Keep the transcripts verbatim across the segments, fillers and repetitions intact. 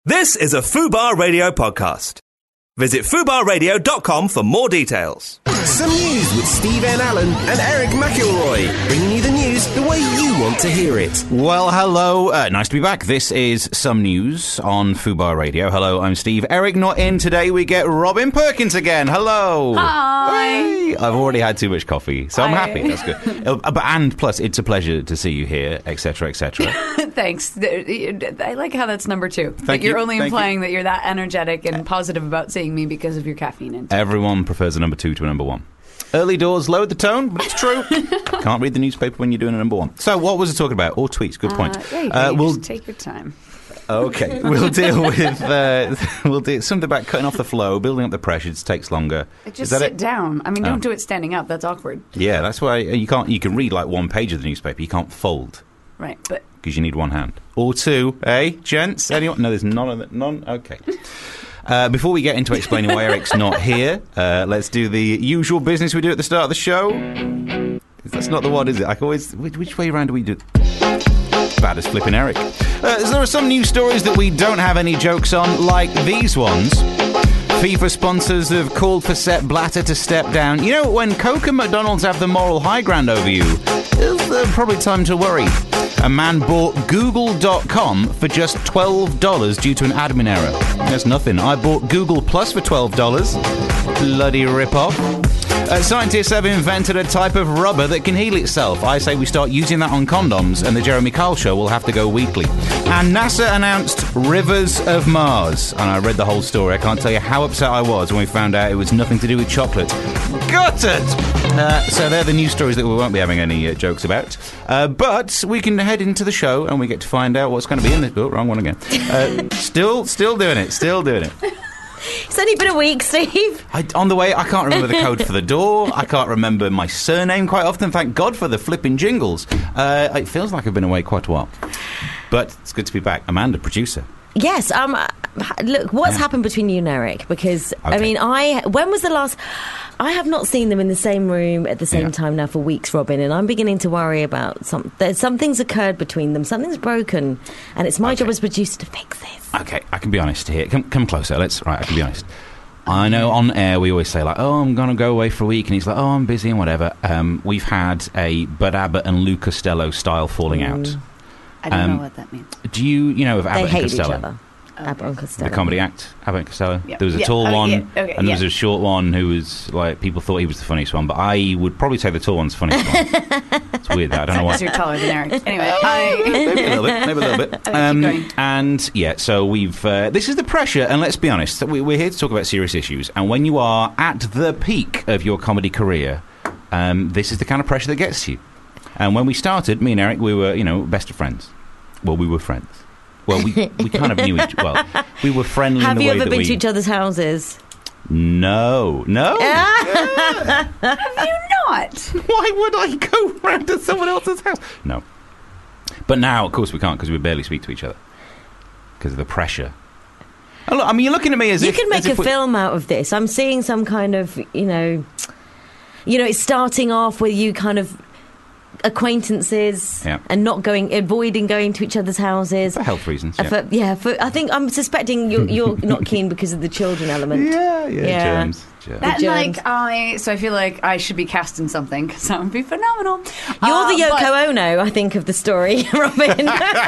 This is a Fubar Radio podcast. Visit fubar radio dot com for more details. Some news with Steve N. Allen and Eric McElroy, bringing you the news the way you want to hear it. Well, hello. Uh, nice to be back. This is Some News on Fubar Radio. Hello, I'm Steve. Eric not in today. We get Robin Perkins again. Hello. Hi. Hey. I've already had too much coffee, so I'm Hi. happy. That's good. Uh, but and plus, it's a pleasure to see you here, et cetera, et cetera. Thanks. I like how that's number two. Thank that you're you. only Thank implying you. that you're that energetic and positive about seeing me because of your caffeine intake. Everyone prefers a number two to a number one. Early doors lowered the tone, but it's true. Can't read the newspaper when you're doing a number one. So, what was it talking about? Or tweets. Good point. Uh, yeah, you Uh, can we'll just take your time. Okay, we'll deal with uh, we'll do something about cutting off the flow, building up the pressure. It takes longer. Just Is that sit it? down. I mean, don't Oh. do it standing up. That's awkward. Yeah, that's why you can't. You can read like one page of the newspaper. You can't fold Right, but because you need one hand or two. Eh, gents? Anyone? No, there's none of that. None. Okay. Uh, before we get into explaining why Eric's not here, uh, let's do the usual business we do at the start of the show. That's not the one, is it? I can always. Which, which way around do we do? Bad as flipping Eric. Uh, so there are some news stories that we don't have any jokes on, like these ones. FIFA sponsors have called for Sepp Blatter to step down. You know, when Coke and McDonald's have the moral high ground over you, it's uh, probably time to worry. A man bought Google dot com for just twelve dollars due to an admin error. That's nothing. I bought Google Plus for twelve dollars. Bloody rip-off. Uh, scientists have invented a type of rubber that can heal itself. I say we start using that on condoms, and the Jeremy Kyle show will have to go weekly. And NASA announced Rivers of Mars. And I read the whole story. I can't tell you how upset I was when we found out it was nothing to do with chocolate. Got it! Uh, so they're the news stories that we won't be having any uh, jokes about. Uh, but we can head into the show, and we get to find out what's going to be in this. Oh, wrong one again. Uh, still, still doing it. Still doing it. It's only been a week, Steve. I, on the way, I can't remember the code for the door. I can't remember my surname quite often. Thank God for the flipping jingles. Uh, it feels like I've been away quite a while. But it's good to be back. Amanda, producer. Yes. Um. Look, what's Yeah. happened between you and Eric? Because I Okay. mean, I when was the last? I have not seen them in the same room at the same Yeah. time now for weeks, Robin, and I'm beginning to worry about some. There's something's occurred between them. Something's broken, and it's my Okay. job as producer to fix this. Okay, I can be honest here. Come, come closer. Let's. Right, I can be honest. I know on air we always say like, oh, I'm going to go away for a week, and he's like, oh, I'm busy and whatever. Um, we've had a Bud Abbott and Lou Costello style falling out. I don't Um, know what that means. Do you, you know, of Abbott They and hate each Costello? other. Abbott and Costello. The comedy act, Abbott and Costello. Yeah. There was a Yeah. tall Oh, one, yeah. Okay, and there was yeah. a short one who was like people thought he was the funniest one, but I would probably say the tall one's the funniest one. It's weird that I don't know why. Because you're taller than Eric. Anyway, I... Maybe a little bit, maybe a little bit. keep Um, going. and yeah, so we've. Uh, this is the pressure, and let's be honest, we, we're here to talk about serious issues. And when you are at the peak of your comedy career, um, this is the kind of pressure that gets to you. And when we started, me and Eric, we were, you know, best of friends. Well, we were friends. Well, we we kind of knew each. Well, we were friendly Have in the you way ever that been we. to each other's houses? No, no. Have you not? Why would I go round to someone else's house? No. But now, of course, we can't because we barely speak to each other because of the pressure. Oh, look, I mean, you're looking at me as You if can make as a if we- film out of this. I'm seeing some kind of, you know, you know, it's starting off with you kind of acquaintances Yeah. and not going, avoiding going to each other's houses. for health reasons. Uh, Yeah, for- yeah, for, I think I'm suspecting you're, you're not keen because of the children element. yeah, yeah, Yeah. germs. germs. That, germs. like, I... So I feel like I should be cast in something, because that would be phenomenal. You're Uh, the Yoko but- Ono, I think, of the story, Robin.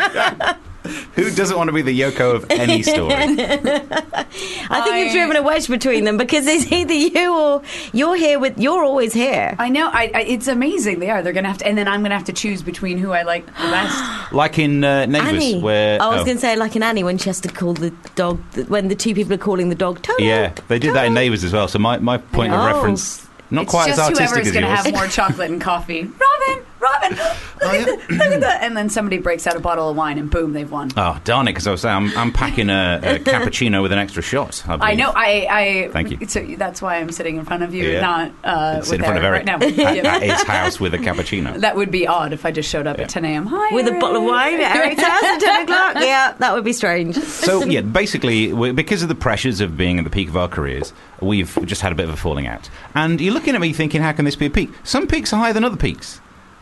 Who doesn't want to be the Yoko of any story? I think I- you've driven a wedge between them because it's either you or you're here with. You're always here. I know. I, I, it's amazing. They are. They're going to have to... And then I'm going to have to choose between who I like the best. Like in uh, Neighbours, Annie. where I was oh. going to say like an Annie when she has to call the dog when the two people are calling the dog Toto. yeah, they did that in Neighbours as well. So my, my point of Oh. reference, not It's quite just as whoever artistic is as going to yours. have more chocolate and coffee. Robin! Robin! Look, Oh, at the, look at that! And then somebody breaks out a bottle of wine and boom, they've won. Oh, darn it, because I was saying I'm, I'm packing a, a cappuccino with an extra shot. I, I believe. know. I, I. Thank you. So that's why I'm sitting in front of you, Yeah. not uh, Sit with in front of Eric right now. at, Yeah. at his house with a cappuccino. That would be odd if I just showed up Yeah. at ten a.m. Hi, With a Eric. bottle of wine at Eric's house at ten o'clock. Yeah, that would be strange. So, yeah, basically, we because of the pressures of being at the peak of our careers, we've just had a bit of a falling out. And you're looking at me thinking, how can this be a peak? Some peaks are higher than other peaks, right?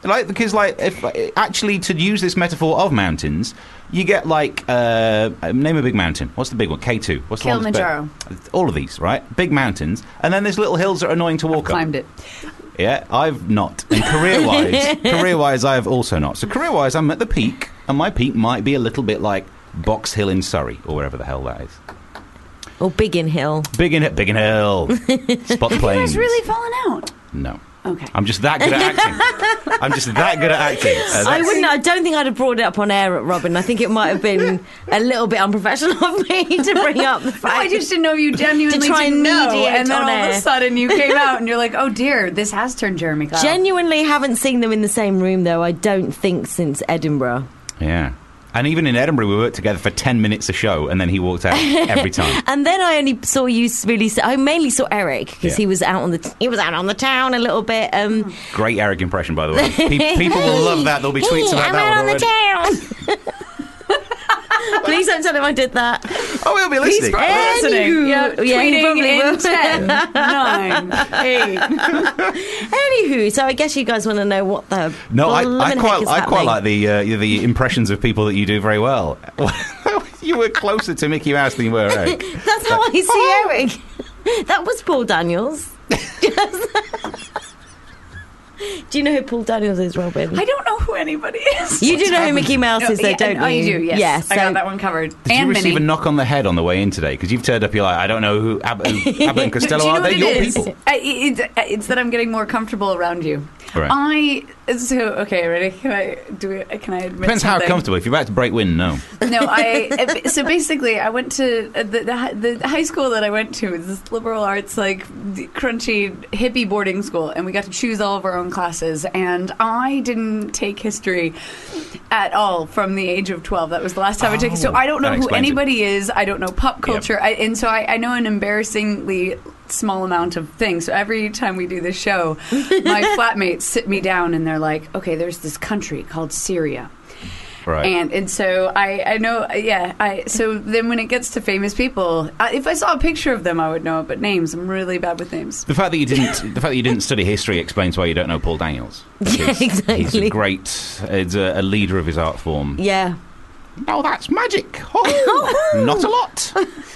Like, because, like, if actually to use this metaphor of mountains, you get like uh, name a big mountain. What's the big one? K two. What's the one that's Kilimanjaro. big? All of these, right? Big mountains, and then there's little hills that are annoying to walk up. Climbed it. Yeah, I've not. And career-wise, career-wise, I have also not. So career-wise, I'm at the peak, and my peak might be a little bit like Box Hill in Surrey, or wherever the hell that is. Or Biggin Hill. Biggin, Biggin Hill. Spot the Have you planes. guys really fallen out? No. Okay. I'm just that good at acting. I'm just that good at acting. Uh, I that's- wouldn't. I don't think I'd have brought it up on air at Robin. I think it might have been a little bit unprofessional of me to bring up the No, fact. I just didn't know you genuinely To try didn't and know, mediate and then on all of air. a sudden you came out and you're like, oh dear, this has turned Jeremy Kyle. Genuinely haven't seen them in the same room though. I don't think since Edinburgh. Yeah. And even in Edinburgh, we worked together for ten minutes a show, and then he walked out every time. And then I only saw you really. s- I mainly saw Eric because Yeah. he was out on the t- he was out on the town a little bit. Um, Great Eric impression, by the way. Pe- people will love that. There'll be tweets "Hey, about I'm that out one on the already. town." Please don't tell him I did that. Oh, he'll be He's listening. probably listening. Anywho. Yeah, Yeah, he probably tweeting in will. ten, nine, eight. Anywho, so I guess you guys want to know what the No, I, I bloomin' heck quite, is I quite happening. like the uh, the impressions of people that you do very well. You were closer to Mickey Mouse than you were Eric. That's how I see Eric. That was Paul Daniels. Do you know who Paul Daniels is, Robin? I don't know who anybody is. You do know who Mickey Mouse is, though, yeah, don't you? I do, yes. Yes. I so- got that one covered. Did and you receive Minnie. a knock on the head on the way in today? Because you've turned up, you're like, I don't know who Abbott, who Abbott and Costello Do you know are. what They're it your is? people. I, it's, it's that I'm getting more comfortable around you. Right. I so okay. Ready? Can I do it? Can I admit? Depends how something? comfortable. If you're about to break wind, no. No, I. So basically, I went to uh, the, the hi- the high school that I went to. Was this liberal arts, like crunchy hippie boarding school, and we got to choose all of our own classes. And I didn't take history at all from the age of twelve. That was the last time I took it. So Oh, I don't know that who explains it. anybody is. I don't know pop culture, I, and so I, I know an embarrassingly small amount of things. So every time we do this show, my flatmates sit me down and they're like, "Okay, there's this country called Syria." Right. And and so I, I know, yeah. I so then when it gets to famous people, I, if I saw a picture of them, I would know it. But names, I'm really bad with names. The fact that you didn't, the fact that you didn't study history explains why you don't know Paul Daniels. Yeah, Because He's a exactly. great, he's a, a leader of his art form. Yeah. Oh, that's magic. Oh, not a lot.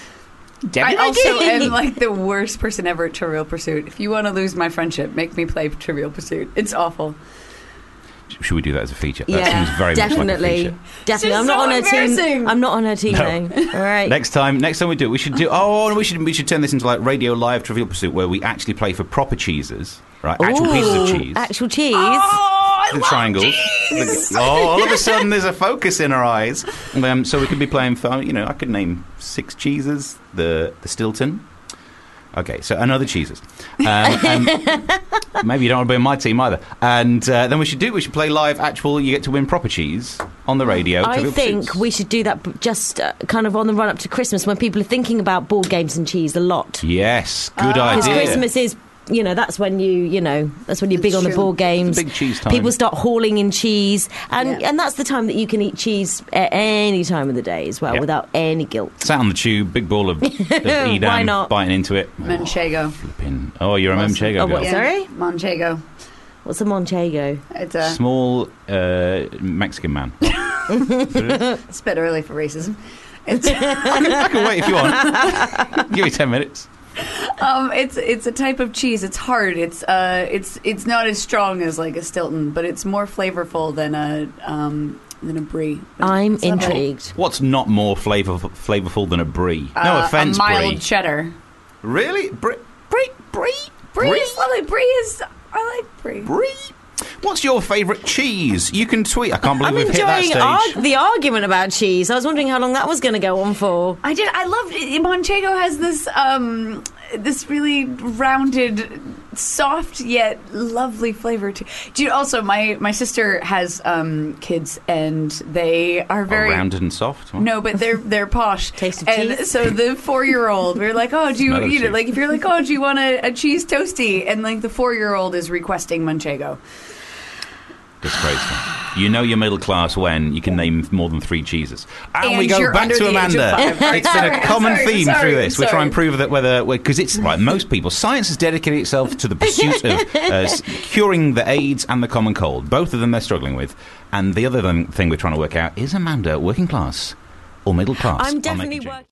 I Debbie also McGee. am like the worst person ever at Trivial Pursuit. If you want to lose my friendship, make me play Trivial Pursuit. It's awful. Should we do that as a feature? That Yeah, seems very definitely, much like a feature. definitely. It's I'm not so on her team. embarrassing. I'm not on her team. No. though. All right. Next time, next time we do it, we should do. Oh, we should we should turn this into like Radio Live Trivial Pursuit, where we actually play for proper cheeses, right? Actual Ooh, pieces of cheese, Actual cheese. Oh, I the love triangles. cheese! The- oh, all of a sudden there's a focus in our eyes. Um, so we could be playing for. You know, I could name six cheeses. The the Stilton. Okay, so another cheeses. Um, and maybe you don't want to be on my team either. And uh, then we should do. We should play live. Actual, you get to win proper cheese on the radio. I Trivial think Pursuits. we should do that b- just uh, kind of on the run up to Christmas when people are thinking about board games and cheese a lot. Yes, good Because idea. Christmas is, you know, that's when you, you know, that's when you're big It's on the true. board games. It's a big cheese time. People start hauling in cheese, and Yeah. and that's the time that you can eat cheese at any time of the day as well, Yeah. without any guilt. Sat on the tube, big ball of, of Edam, Why not? biting into it. Manchego. Flipping. Oh, you're a What's- Manchego oh, girl. what, Yeah, Sorry? Manchego. What's a Manchego? It's a. Small uh, Mexican man. It's a bit early for racism. It's I can wait if you want. Give me ten minutes. um, it's it's a type of cheese. It's hard. It's uh, it's it's not as strong as like a Stilton, but it's more flavorful than a um than a brie. I'm It's not very- intrigued. What's not more flavor, flavorful than a brie? No Uh, offense, a mild brie. cheddar. Really? Brie? Brie? Brie? Brie is lovely. Brie is. I like brie. Brie? What's your favourite cheese? You can tweet. I can't believe I'm we've hit that enjoying stage. arg- the argument about cheese. I was wondering how long that was going to go on for. I did. I loved it. Manchego has this um this really rounded, soft yet lovely flavor to. Do you also my my sister has um kids and they are Oh, very rounded and soft. What? No, but they're they're posh. Taste of and cheese? so the four year old, we were like, oh, do you Smell of eat it? cheese. Like if you're like, oh, do you want a, a cheese toasty? And like the four year old is requesting Manchego. Disgraceful. You know you're middle class when you can name more than three cheeses. And, And we go you're back under to the age of Amanda. five. Right, It's been a sorry, common sorry, theme sorry, through this. We're sorry. trying to prove that whether... Because it's... Right, most people... Science has dedicated itself to the pursuit of uh, s- curing the AIDS and the common cold. Both of them they're struggling with. And the other thing thing we're trying to work out, is Amanda working class or middle class? I'm I'll make definitely a jingle. working.